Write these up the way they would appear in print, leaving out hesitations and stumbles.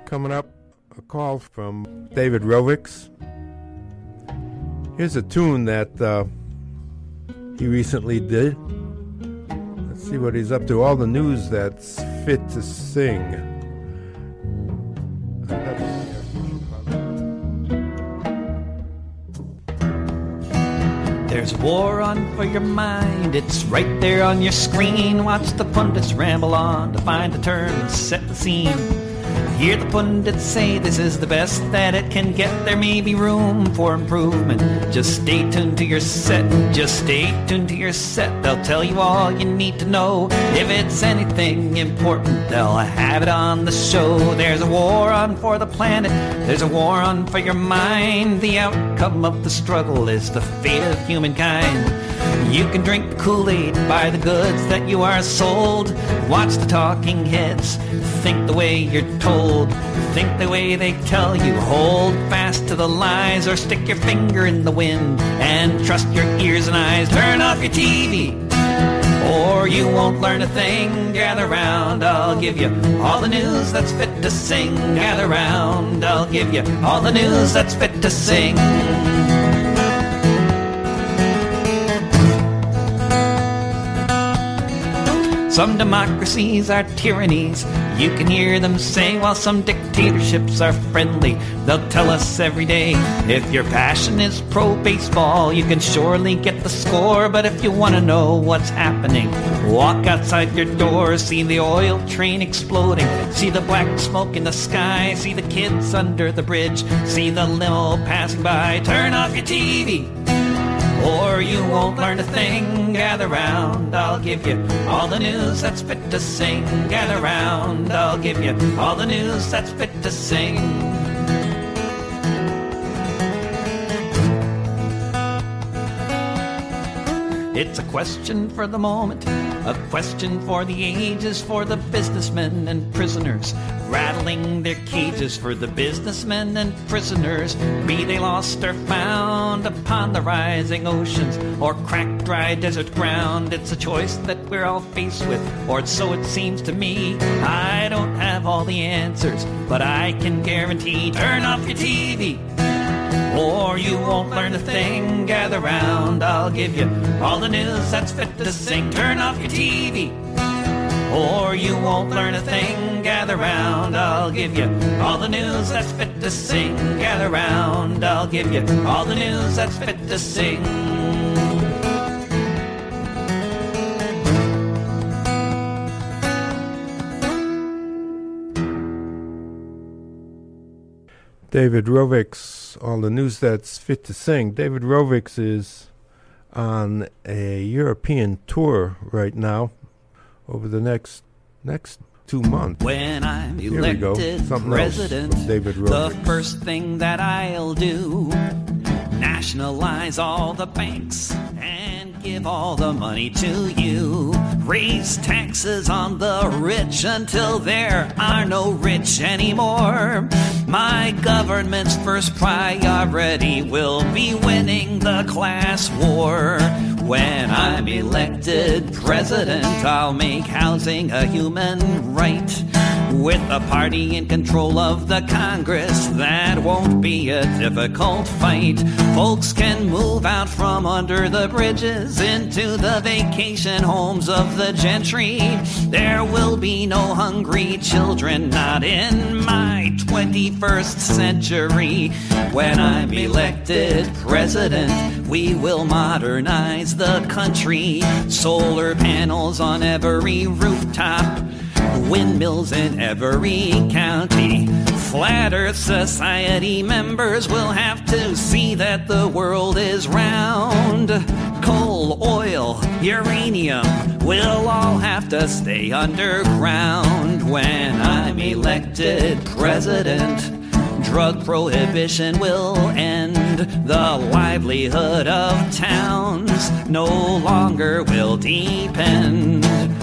Coming up, a call from David Rovics. Here's a tune that he recently did. Let's see what he's up to. All the news that's fit to sing. There's war on for your mind, it's right there on your screen. Watch the pundits ramble on to find a turn and set the scene. Hear the pundits say this is the best that it can get. There may be room for improvement. Just stay tuned to your set. Just stay tuned to your set. They'll tell you all you need to know. If it's anything important, they'll have it on the show. There's a war on for the planet. There's a war on for your mind. The outcome of the struggle is the fate of humankind. You can drink the Kool-Aid, buy the goods that you are sold. Watch the talking heads, think the way you're told. Think the way they tell you, hold fast to the lies. Or stick your finger in the wind and trust your ears and eyes. Turn off your TV, or you won't learn a thing. Gather round, I'll give you all the news that's fit to sing. Gather round, I'll give you all the news that's fit to sing. Some democracies are tyrannies, you can hear them say, while some dictatorships are friendly. They'll tell us every day, if your passion is pro-baseball, you can surely get the score. But if you want to know what's happening, walk outside your door. See the oil train exploding, see the black smoke in the sky, see the kids under the bridge, see the limo passing by. Turn off your TV, or you won't learn a thing. Gather round, I'll give you all the news that's fit to sing. Gather round, I'll give you all the news that's fit to sing. It's a question for the moment, a question for the ages, for the businessmen and prisoners rattling their cages. For the businessmen and prisoners, be they lost or found upon the rising oceans or cracked dry desert ground. It's a choice that we're all faced with, or so it seems to me. I don't have all the answers, but I can guarantee, turn off your TV, or you won't learn a thing. Gather round, I'll give you all the news that's fit to sing. Turn off your TV, or you won't learn a thing. Gather round, I'll give you all the news that's fit to sing. Gather round, I'll give you all the news that's fit to sing. David Rovics, all the news that's fit to sing. David Rovics is on a European tour right now over the next 2 months. When I'm elected president, David Rovics. The first thing that I'll do, nationalize all the banks and give all the money to you. Raise taxes on the rich until there are no rich anymore. My government's first priority will be winning the class war. When I'm elected president, I'll make housing a human right. With a party in control of the Congress, that won't be a difficult fight. Folks can move out from under the bridges into the vacation homes of the gentry. There will be no hungry children, not in my 21st century. When I'm elected president, we will modernize the country. Solar panels on every rooftop, windmills in every county. Flat Earth Society members will have to see that the world is round. Coal, oil, uranium will all have to stay underground. When I'm elected president, drug prohibition will end. The livelihood of towns no longer will depend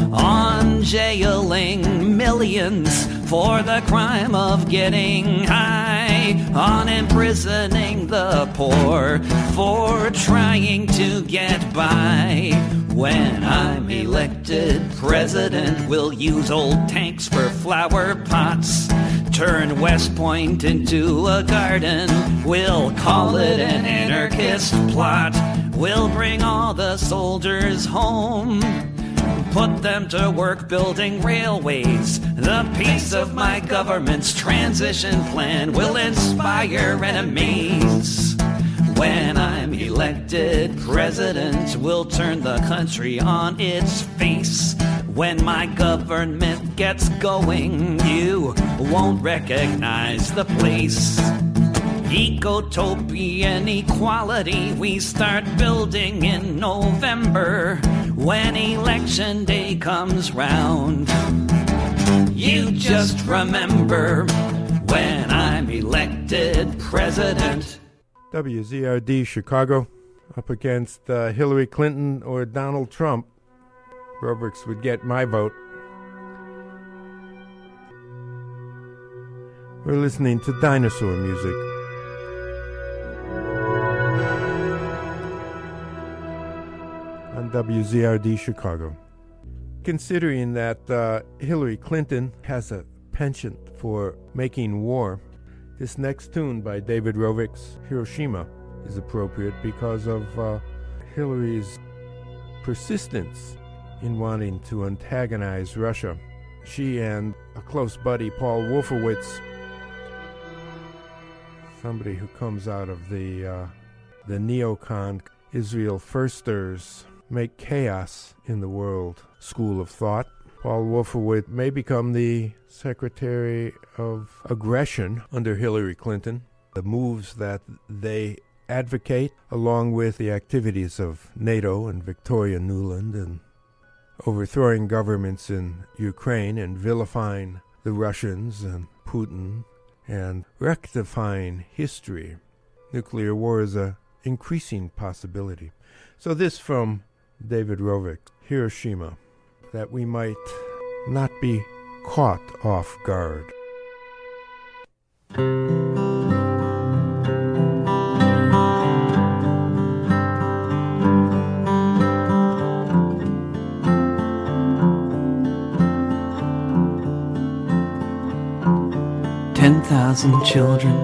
on jailing millions for the crime of getting high, on imprisoning the poor for trying to get by. When I'm elected president, we'll use old tanks for flower pots, turn West Point into a garden. We'll call it an anarchist plot. We'll bring all the soldiers home, put them to work building railways. The pace of my government's transition plan will inspire enemies. When I'm elected president, we'll turn the country on its face. When my government gets going, you won't recognize the place. Ecotopian equality we start building in November. When election day comes round, you just remember when I'm elected president. WZRD Chicago, up against Hillary Clinton or Donald Trump. Roberts would get my vote. We're listening to dinosaur music. On WZRD Chicago. Considering that Hillary Clinton has a penchant for making war, this next tune by David Rovics, Hiroshima, is appropriate because of Hillary's persistence in wanting to antagonize Russia. She and a close buddy, Paul Wolfowitz, somebody who comes out of the neocon Israel Firsters, make chaos in the world school of thought. Paul Wolfowitz may become the Secretary of Aggression under Hillary Clinton. The moves that they advocate, along with the activities of NATO and Victoria Nuland, and overthrowing governments in Ukraine and vilifying the Russians and Putin and rectifying history. Nuclear war is an increasing possibility. So this from David Rovics, Hiroshima, that we might not be caught off guard. "10,000 children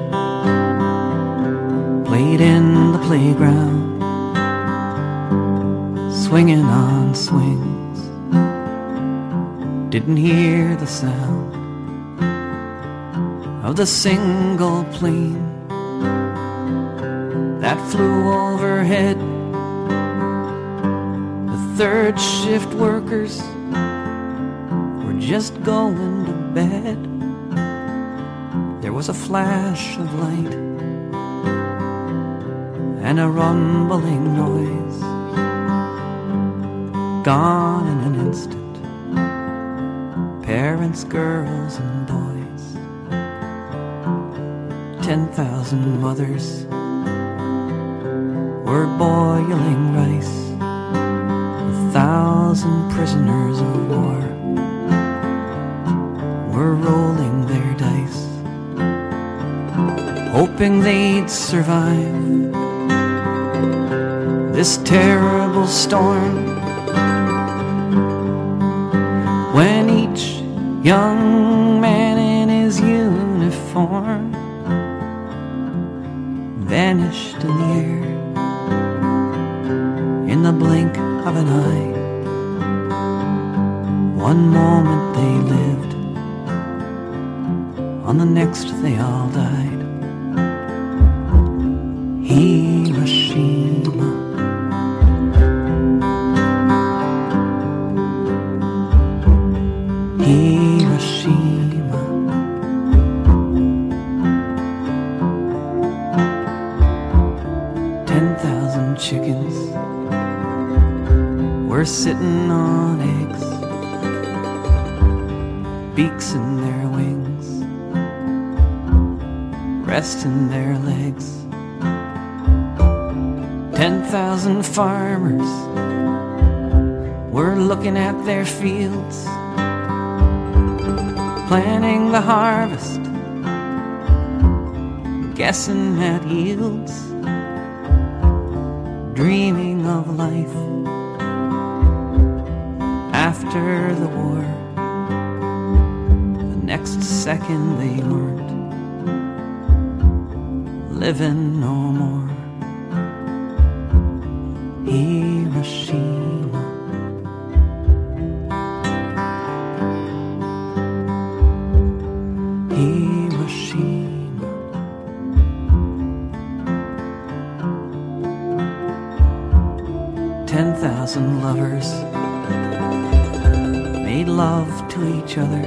played in the playground, swinging on swings. Didn't hear the sound of the single plane that flew overhead. The third shift workers were just going to bed. There was a flash of light and a rumbling noise, gone in an instant. Parents, girls, and boys. 10,000 mothers were boiling rice. 1,000 prisoners of war were rolling their dice, hoping they'd survive this terrible storm. When each young man in his uniform vanished in the air in the blink of an eye. One moment they lived, on the next they all died. Hiroshima. Hiroshima. 10,000 chickens were sitting on eggs, beaks in their wings, resting their legs. 10,000 farmers were looking at their fields, planning the harvest, guessing at yields, dreaming of life after the war. The next second they weren't living no more. Hiroshima, Hiroshima, 10,000 lovers made love to each other,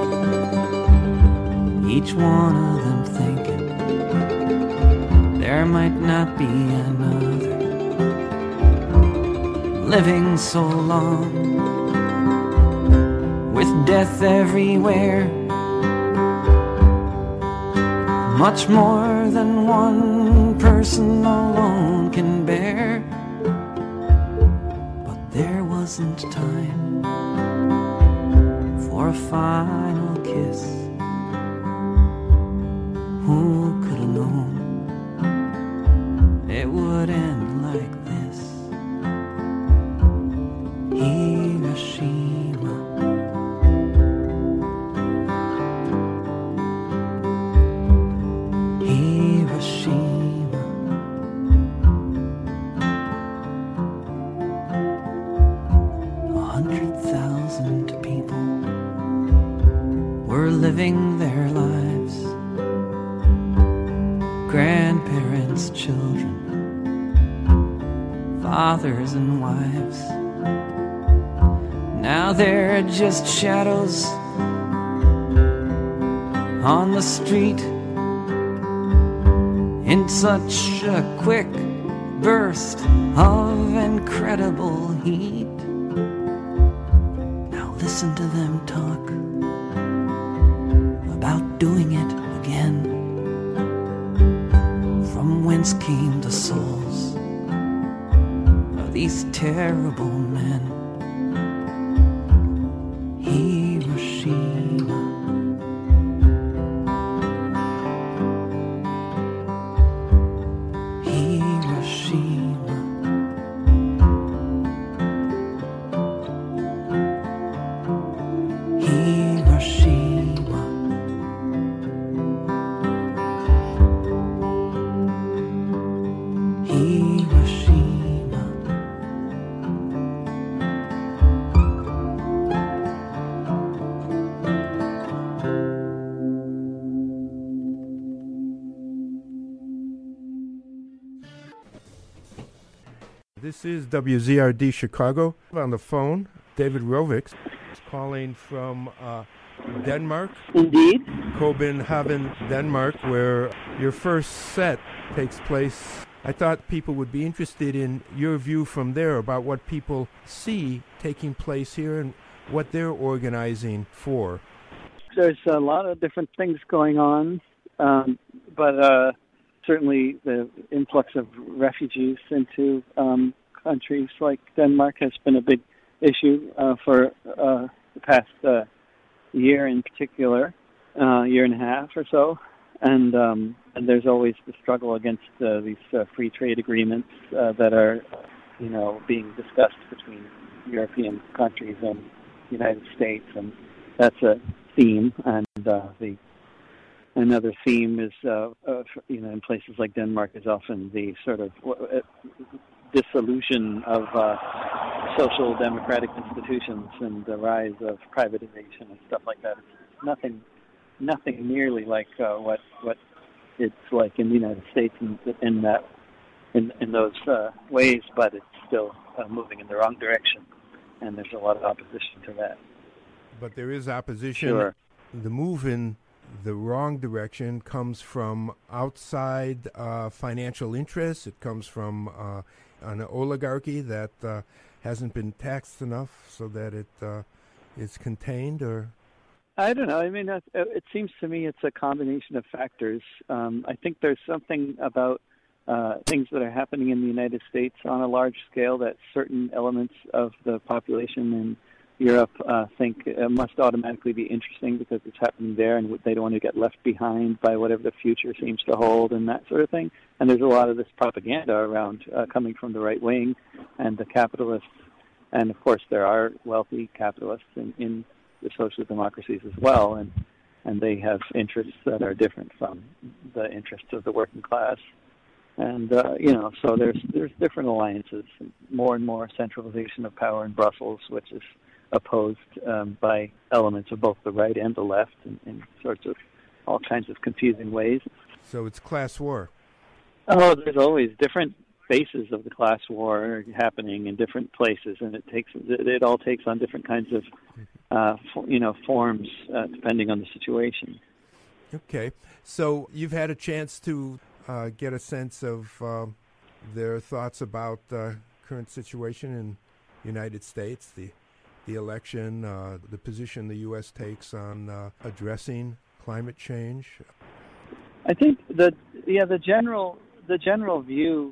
each one of them thinking there might not be another living so long, with death everywhere, much more than one person alone can bear. But there wasn't time for a final kiss. Who could have known it would end like this? Hiroshima, Hiroshima, 100,000 people were living their lives, grandparents, children, fathers and wives. Now they're just shadows on the street in such a quick burst of incredible heat. Now listen to them talk about doing it again. From whence came the souls of these terrible men? Hiroshima, Hiroshima, Hiroshima, Hiroshima. This is WZRD Chicago. On the phone, David Rovix is calling from Denmark. Indeed. Copenhagen, Denmark, where your first set takes place. I thought people would be interested in your view from there about what people see taking place here and what they're organizing for. There's a lot of different things going on, but certainly the influx of refugees into countries like Denmark has been a big issue for the past year in particular, year and a half or so. And there's always the struggle against these free trade agreements that are, being discussed between European countries and the United States, and that's a theme. And another theme is, in places like Denmark, is often the sort of dissolution of social democratic institutions and the rise of privatization and stuff like that. It's nothing nearly like what it's like in the United States in those ways, but it's still moving in the wrong direction, and there's a lot of opposition to that. But there is opposition. Sure. The move in the wrong direction comes from outside financial interests. It comes from an oligarchy that hasn't been taxed enough so that it is contained, or... I don't know. I mean, it seems to me it's a combination of factors. I think there's something about things that are happening in the United States on a large scale that certain elements of the population in Europe think must automatically be interesting because it's happening there, and they don't want to get left behind by whatever the future seems to hold and that sort of thing. And there's a lot of this propaganda around coming from the right wing and the capitalists. And, of course, there are wealthy capitalists in the social democracies as well. And and they have interests that are different from the interests of the working class. And so there's different alliances, more and more centralization of power in Brussels, which is opposed by elements of both the right and the left in sorts of all kinds of confusing ways. So it's class war. Oh, there's always different phases of the class war happening in different places, and it all takes on different kinds of forms depending on the situation. Okay, so you've had a chance to get a sense of their thoughts about the current situation in the United States, the election, the position the U.S. takes on addressing climate change. I think the general view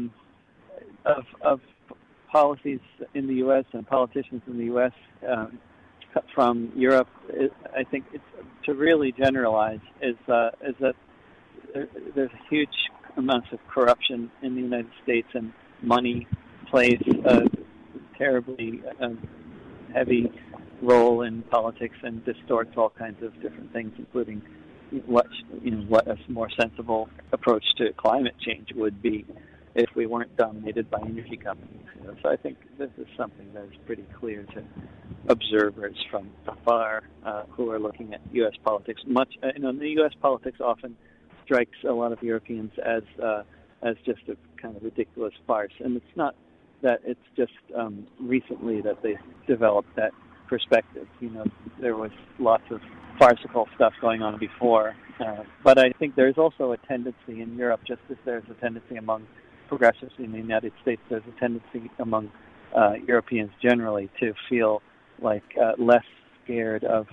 of policies in the U.S. and politicians in the U.S. From Europe, I think it's to really generalize is that there's huge amounts of corruption in the United States, and money plays a terribly heavy role in politics and distorts all kinds of different things, including what a more sensible approach to climate change would be if we weren't dominated by energy companies. So I think this is something that is pretty clear to observers from afar who are looking at U.S. politics. The U.S. politics often strikes a lot of Europeans as just a kind of ridiculous farce, and it's not that. It's just recently that they developed that perspective. There was lots of farcical stuff going on before, but I think there's also a tendency in Europe, just as there's a tendency among progressives in the United States, there's a tendency among Europeans generally to feel like less scared of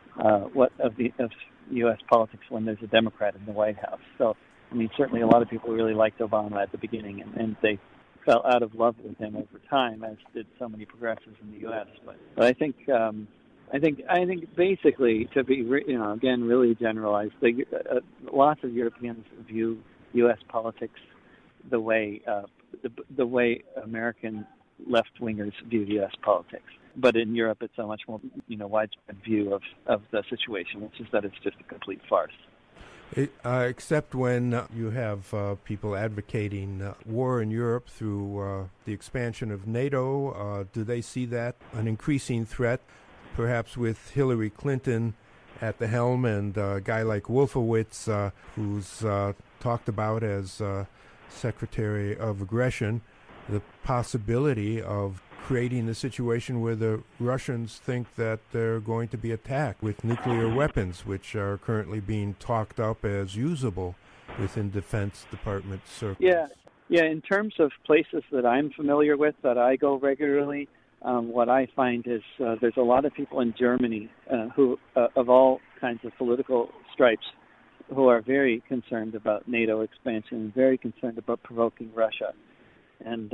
U.S. politics when there's a Democrat in the White House. So, certainly a lot of people really liked Obama at the beginning, and they fell out of love with him over time, as did so many progressives in the U.S. But I think basically, to be again really generalized, lots of Europeans view U.S. politics the way American left-wingers view U.S. politics. But in Europe, it's a much more widespread view of the situation, which is that it's just a complete farce. Except when you have people advocating war in Europe through the expansion of NATO, do they see that an increasing threat, perhaps with Hillary Clinton at the helm and a guy like Wolfowitz, who's talked about as Secretary of Aggression, the possibility of creating a situation where the Russians think that they're going to be attacked with nuclear weapons, which are currently being talked up as usable within Defense Department circles? Yeah. In terms of places that I'm familiar with, that I go regularly, what I find is there's a lot of people in Germany who, of all kinds of political stripes, who are very concerned about NATO expansion, very concerned about provoking Russia, and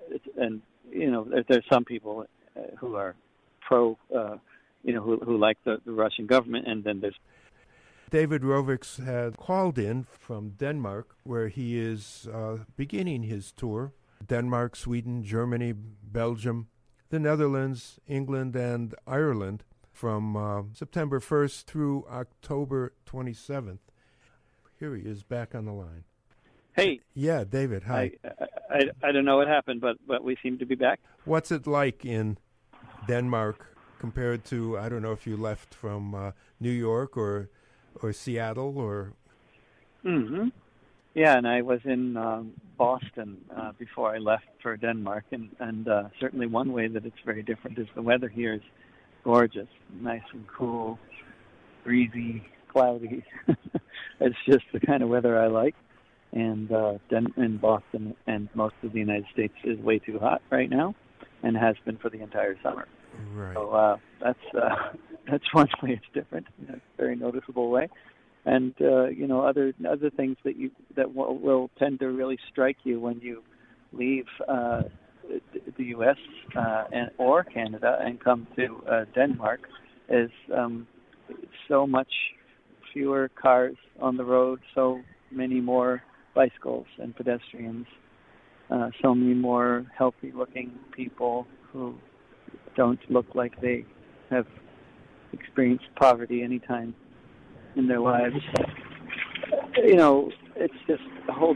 there's some people who are pro, who like the Russian government, and then there's. David Rovics had called in from Denmark, where he is beginning his tour. Denmark, Sweden, Germany, Belgium, the Netherlands, England, and Ireland from September 1st through October 27th. Here he is back on the line. Hey. Yeah, David, hi. I don't know what happened, but we seem to be back. What's it like in Denmark compared to, I don't know if you left from New York or Seattle or... Mm-hmm. Yeah, and I was in Boston before I left for Denmark, and certainly one way that it's very different is the weather here is gorgeous, nice and cool, breezy, cloudy. It's just the kind of weather I like. And in Boston and most of the United States is way too hot right now, and has been for the entire summer. Right. So that's one way it's different in a very noticeable way. And other things that will tend to really strike you when you leave the U.S. or Canada and come to Denmark is so much fewer cars on the road, so many more bicycles and pedestrians, so many more healthy-looking people who don't look like they have experienced poverty anytime in their lives. You know, it's just the whole.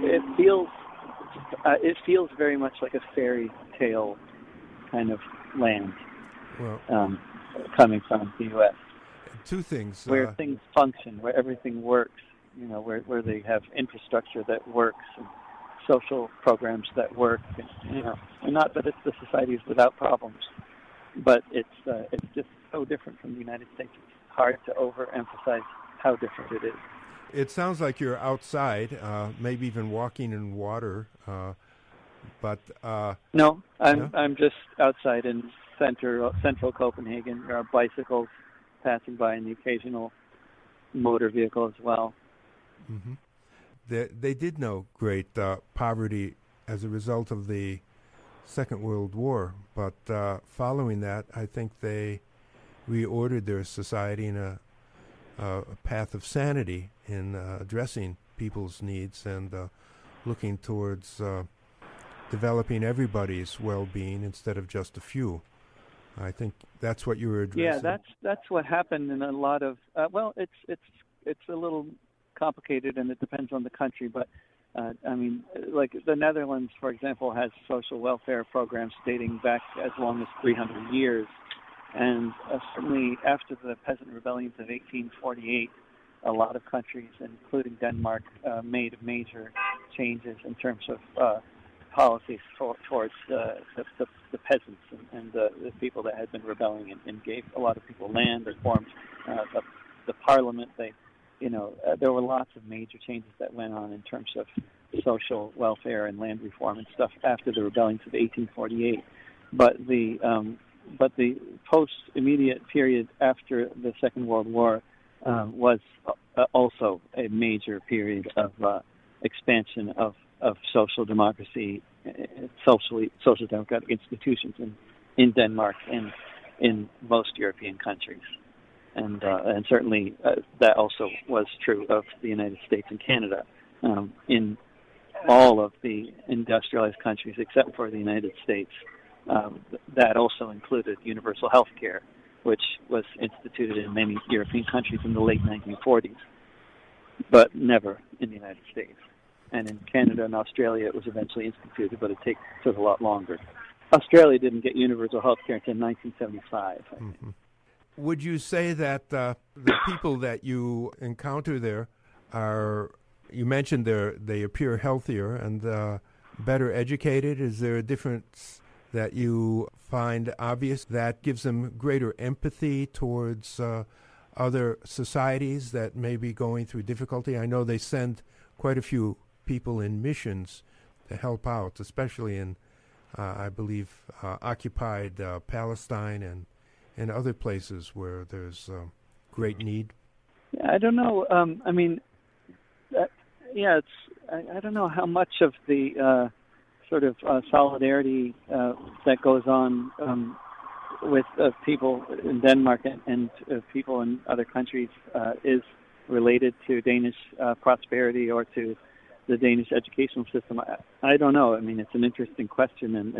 It feels very much like a fairy tale kind of land, Well, coming from the U.S. two things. Where things function, where everything works. You know, where they have infrastructure that works and social programs that work. And, you know, and not that it's the societies without problems, but it's just so different from the United States. It's hard to overemphasize how different it is. It sounds like you're outside, maybe even walking in water. But no, I'm just outside in central Copenhagen. There are bicycles passing by and the occasional motor vehicle as well. Mm-hmm. They did know great poverty as a result of the Second World War, but following that, I think they reordered their society in a path of sanity in addressing people's needs and looking towards developing everybody's well-being instead of just a few. I think that's what you were addressing. Yeah, that's what happened in a lot of. Well, it's a little complicated, and it depends on the country. But I mean, like the Netherlands, for example, has social welfare programs dating back as long as 300 years. And certainly after the peasant rebellions of 1848, a lot of countries, including Denmark, made major changes in terms of policies towards the peasants and the people that had been rebelling, and gave a lot of people land, or formed the parliament. There were lots of major changes that went on in terms of social welfare and land reform and stuff after the rebellions of 1848. But the post-immediate period after the Second World War was also a major period of expansion of social democracy, social democratic institutions in Denmark and in most European countries. And certainly that also was true of the United States and Canada. In all of the industrialized countries except for the United States, that also included universal health care, which was instituted in many European countries in the late 1940s, but never in the United States. And in Canada and Australia, it was eventually instituted, but it took a lot longer. Australia didn't get universal health care until 1975. Mm-hmm. Would you say that the people that you encounter there you mentioned they appear healthier and better educated? Is there a difference that you find obvious that gives them greater empathy towards other societies that may be going through difficulty? I know they send quite a few people in missions to help out, especially in, I believe, occupied Palestine and other places where there's great need. I don't know. I don't know how much of the sort of solidarity that goes on with people in Denmark and people in other countries is related to Danish prosperity or to the Danish educational system. I don't know. I mean, it's an interesting question, and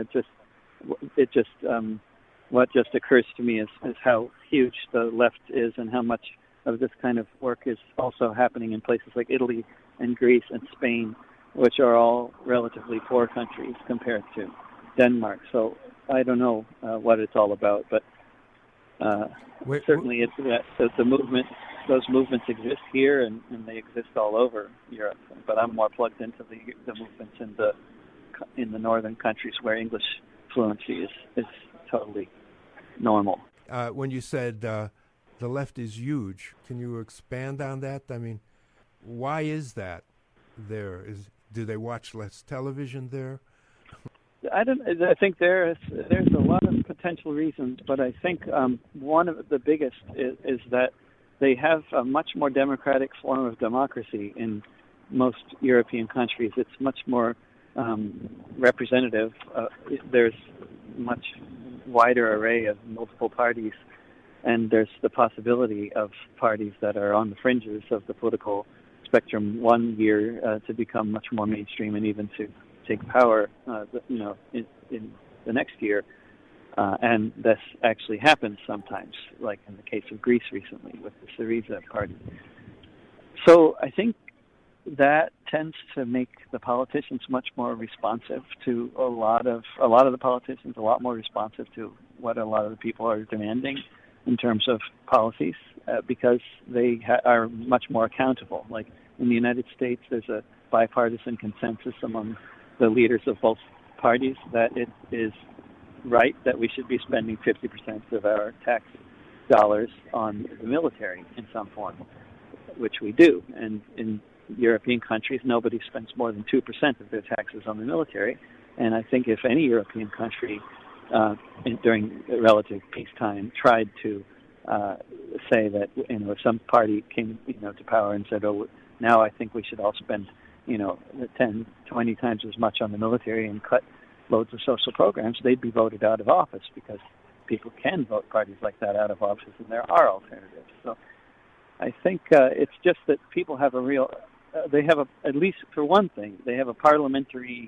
what just occurs to me is how huge the left is, and how much of this kind of work is also happening in places like Italy and Greece and Spain, which are all relatively poor countries compared to Denmark. So I don't know what it's all about, but certainly it's the movement. Those movements exist here, and they exist all over Europe. But I'm more plugged into the movements in the northern countries where English fluency is totally normal. When you said the left is huge, can you expand on that? I mean, why is that there? Do they watch less television there? I think there's a lot of potential reasons, but I think one of the biggest is that they have a much more democratic form of democracy in most European countries. It's much more representative. There's much wider array of multiple parties, and there's the possibility of parties that are on the fringes of the political spectrum one year to become much more mainstream and even to take power, in the next year. And this actually happens sometimes, like in the case of Greece recently with the Syriza party. So I think that tends to make the politicians much more responsive to a lot of the politicians, a lot more responsive to what a lot of the people are demanding in terms of policies, because they are much more accountable. Like in the United States, there's a bipartisan consensus among the leaders of both parties that it is right that we should be spending 50% of our tax dollars on the military in some form, which we do. And in European countries, nobody spends more than 2% of their taxes on the military. And I think if any European country during relative peacetime tried to say that, if some party came, to power and said, oh, now I think we should all spend, 10, 20 times as much on the military and cut loads of social programs, they'd be voted out of office, because people can vote parties like that out of office, and there are alternatives. So I think it's just that people have at least for one thing, they have a parliamentary,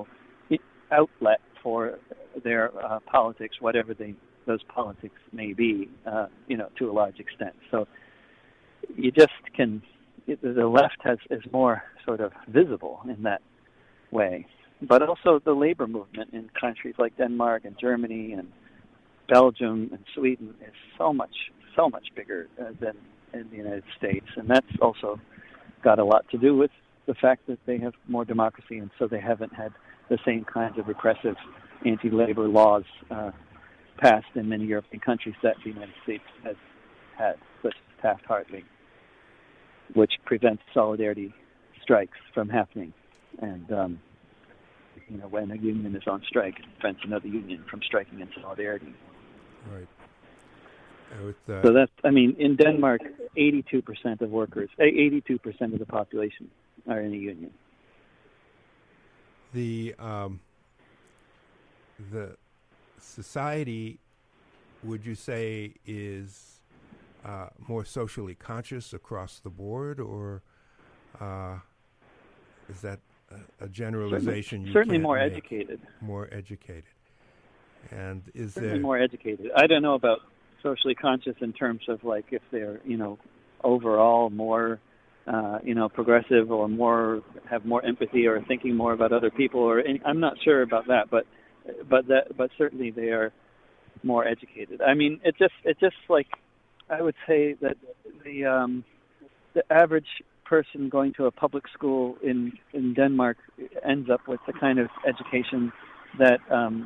outlet for their politics, whatever those politics may be, to a large extent. So you just the left is more sort of visible in that way. But also the labor movement in countries like Denmark and Germany and Belgium and Sweden is so much bigger than in the United States. And that's also got a lot to do with the fact that they have more democracy, and so they haven't had the same kinds of repressive anti-labor laws passed in many European countries that the United States has had, such as Taft-Hartley, which prevents solidarity strikes from happening. And, when a union is on strike, it prevents another union from striking in solidarity. Right. So that's, in Denmark, 82% of workers, 82% of the population are in a union. The society, would you say, is more socially conscious across the board, or is that a generalization? Certainly more educated. More educated. And is certainly there more educated? I don't know about socially conscious in terms of like if they're overall more progressive or have more empathy or thinking more about other people, or I'm not sure about that, but certainly they are more educated. It just like I would say that the average person going to a public school in Denmark ends up with the kind of education that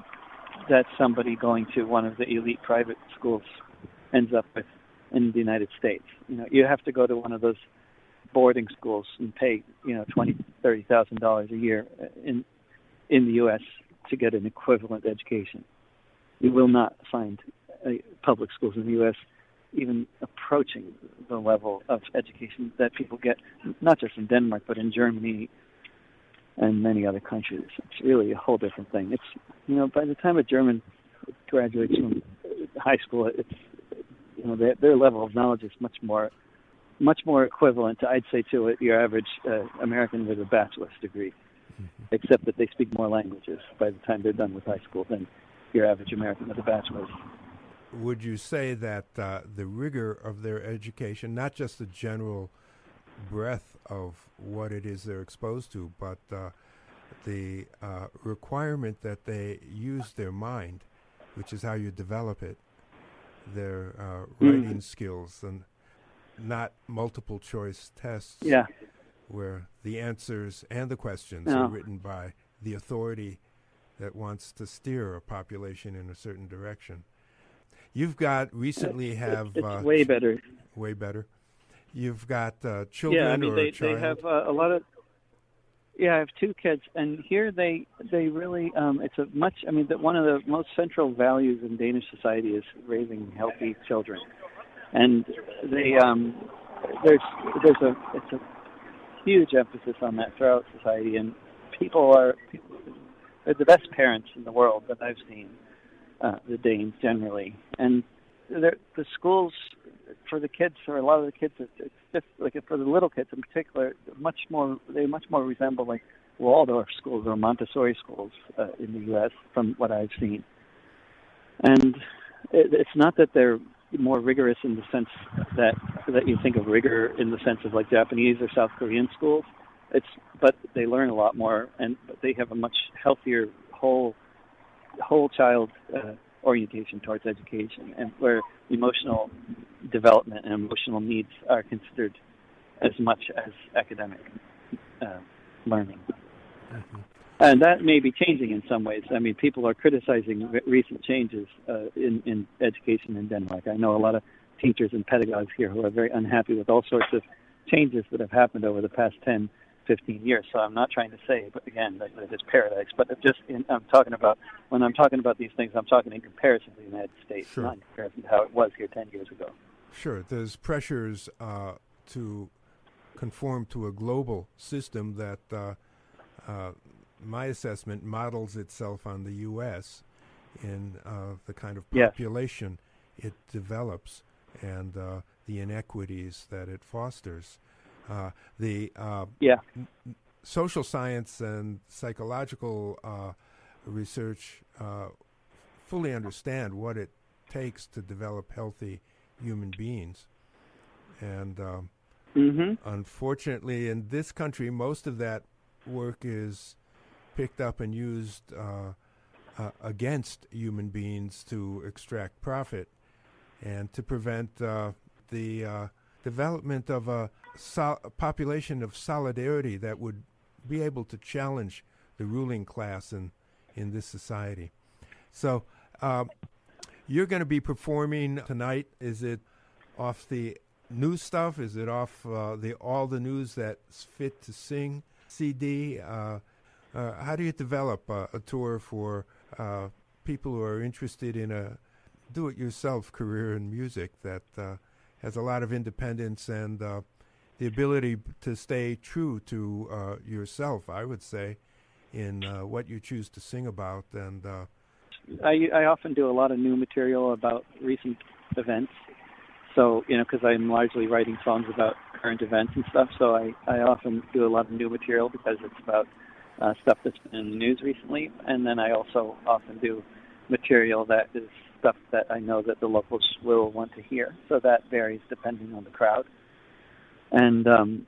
somebody going to one of the elite private schools ends up with in the United States. You have to go to one of those boarding schools and pay $20,000-$30,000 a year in the U.S. to get an equivalent education. You will not find public schools in the U.S. even approaching the level of education that people get, not just in Denmark, but in Germany and many other countries. It's really a whole different thing. It's, by the time a German graduates from high school, it's, their level of knowledge is much more equivalent to, I'd say, to your average American with a bachelor's degree, except that they speak more languages by the time they're done with high school than your average American with a bachelor's. Would you say that the rigor of their education, not just the general breadth of what it is they're exposed to, but the requirement that they use their mind, which is how you develop it, their writing skills, and not multiple choice tests, where the answers and the questions are written by the authority that wants to steer a population in a certain direction. You've got it's way better. Way better. You've got children or a child. They have a lot of. Yeah, I have two kids, and here they really it's a much. One of the most central values in Danish society is raising healthy children, and they it's a huge emphasis on that throughout society, and they're the best parents in the world that I've seen. The Danes generally, and the schools for the kids, or a lot of the kids, it's just like for the little kids in particular, they much more resemble like Waldorf schools or Montessori schools in the U.S. from what I've seen. And it's not that they're more rigorous in the sense that you think of rigor in the sense of like Japanese or South Korean schools. But they learn a lot more, but they have a much healthier whole child orientation towards education, and where emotional development and emotional needs are considered as much as academic learning. Mm-hmm. And that may be changing in some ways. I mean, people are criticizing recent changes in education in Denmark. I know a lot of teachers and pedagogues here who are very unhappy with all sorts of changes that have happened over the past 10, 15 years. So I'm not trying to say, but again, that it's paradise. But I'm talking about, when I'm talking about these things, I'm talking in comparison to the United States, sure, not in comparison to how it was here 10 years ago. Sure. There's pressures to conform to a global system that my assessment models itself on the U.S. in the kind of population it develops and the inequities that it fosters. Social science and psychological research fully understand what it takes to develop healthy human beings. And unfortunately, in this country, most of that work is picked up and used against human beings to extract profit and to prevent the development of a population of solidarity that would be able to challenge the ruling class in this society. So you're going to be performing tonight. Is it off the new stuff? Is it off all the news that's fit to sing CD? How do you develop a tour for people who are interested in a do-it-yourself career in music that has a lot of independence and the ability to stay true to yourself, I would say, in what you choose to sing about? And I often do a lot of new material about recent events. So, because I'm largely writing songs about current events and stuff, so I often do a lot of new material because it's about stuff that's been in the news recently. And then I also often do material that is stuff that I know that the locals will want to hear. So that varies depending on the crowd. And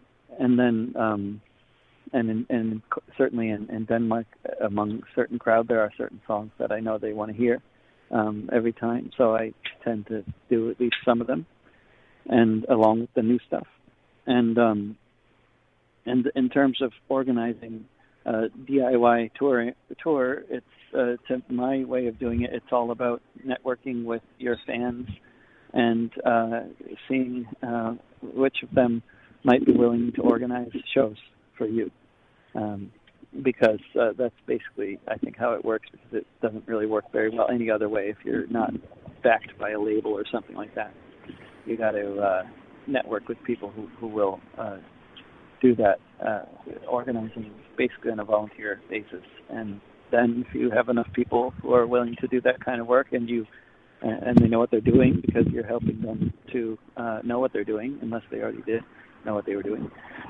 certainly in Denmark, among a certain crowd, there are certain songs that I know they want to hear every time. So I tend to do at least some of them, and along with the new stuff. And in terms of organizing DIY tour, it's to my way of doing it. It's all about networking with your fans and seeing which of them might be willing to organize shows for you, because that's basically, I think, how it works, because it doesn't really work very well any other way if you're not backed by a label or something like that. You got to network with people who will do that organizing basically on a volunteer basis. And then if you have enough people who are willing to do that kind of work, and they know what they're doing because you're helping them to know what they're doing, unless they already did know what they were doing,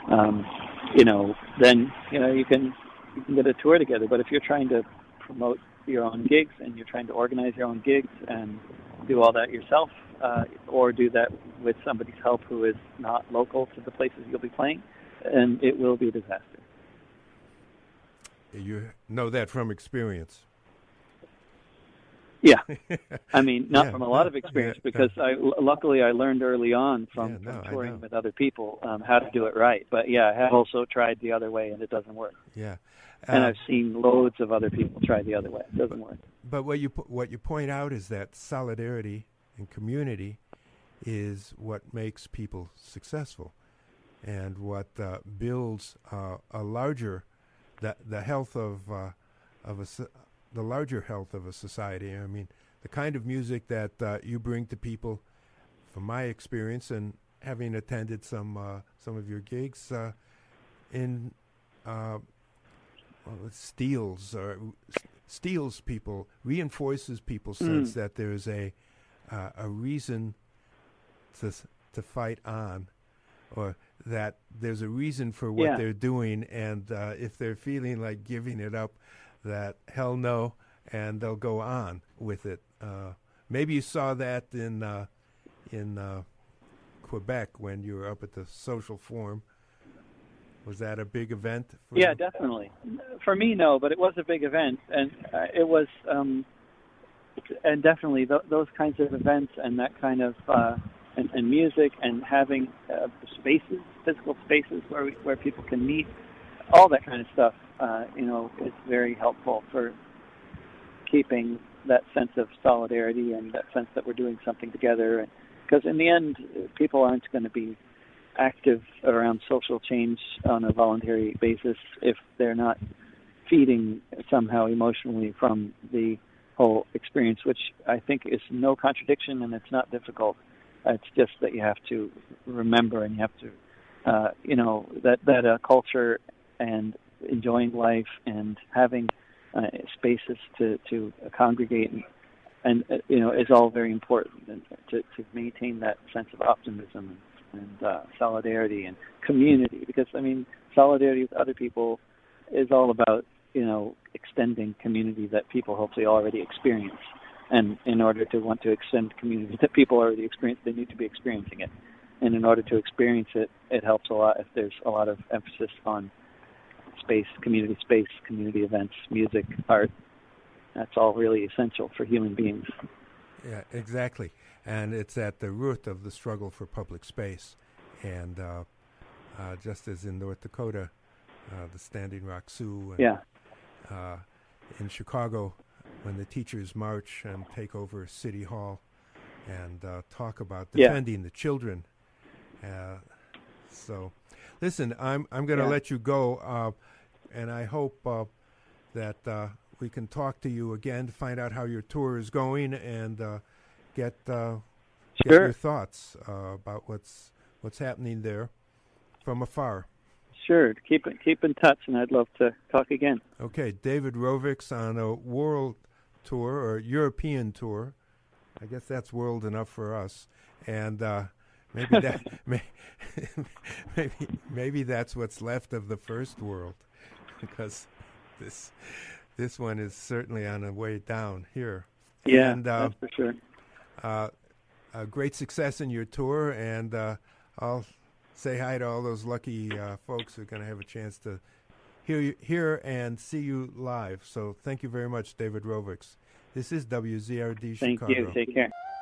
then you can get a tour together. But if you're trying to promote your own gigs and you're trying to organize your own gigs and do all that yourself, or do that with somebody's help who is not local to the places you'll be playing, and it will be a disaster. You know that from experience. Yeah, I mean, not from a lot of experience, because luckily I learned early on from touring with other people how to do it right. But I have also tried the other way, and it doesn't work. Yeah, and I've seen loads of other people try the other way. It doesn't work. But what you point out is that solidarity and community is what makes people successful, and what builds a larger the health of the larger health of a society. I mean, the kind of music that you bring to people, from my experience and having attended some of your gigs, steals people, reinforces people's sense that there's a reason to fight on, or that there's a reason for what they're doing, and if they're feeling like giving it up, that hell no, and they'll go on with it. maybe you saw that in Quebec when you were up at the Social Forum. Was that a big event for Yeah, you? definitely. For me, no, but it was a big event, and it was, and definitely those kinds of events and that kind of and music and having spaces, physical spaces where people can meet, all that kind of stuff, is very helpful for keeping that sense of solidarity and that sense that we're doing something together. Because in the end, people aren't going to be active around social change on a voluntary basis if they're not feeding somehow emotionally from the whole experience, which I think is no contradiction and it's not difficult. It's just that you have to remember and you have to, that culture and enjoying life and having spaces to congregate and is all very important, and to maintain that sense of optimism and solidarity and community. Because solidarity with other people is all about extending community that people hopefully already experience. And in order to want to extend community that people already experience, they need to be experiencing it. And in order to experience it, it helps a lot if there's a lot of emphasis on space, community events, music, art. That's all really essential for human beings. Yeah, exactly. And it's at the root of the struggle for public space. And just as in North Dakota, the Standing Rock Sioux, and in Chicago, when the teachers march and take over City Hall and talk about defending the children. So, listen, I'm going to let you go, and I hope that we can talk to you again to find out how your tour is going and get your thoughts about what's happening there from afar. Sure. Keep in touch, and I'd love to talk again. Okay, David Rovics on a world tour or European tour. I guess that's world enough for us, and maybe that maybe that's what's left of the first world, because this one is certainly on the way down here. Yeah, and, that's for sure. Great success in your tour, and I'll say hi to all those lucky folks who are going to have a chance to hear and see you live. So thank you very much, David Rovics. This is WZRD Chicago. Thank you. Take care.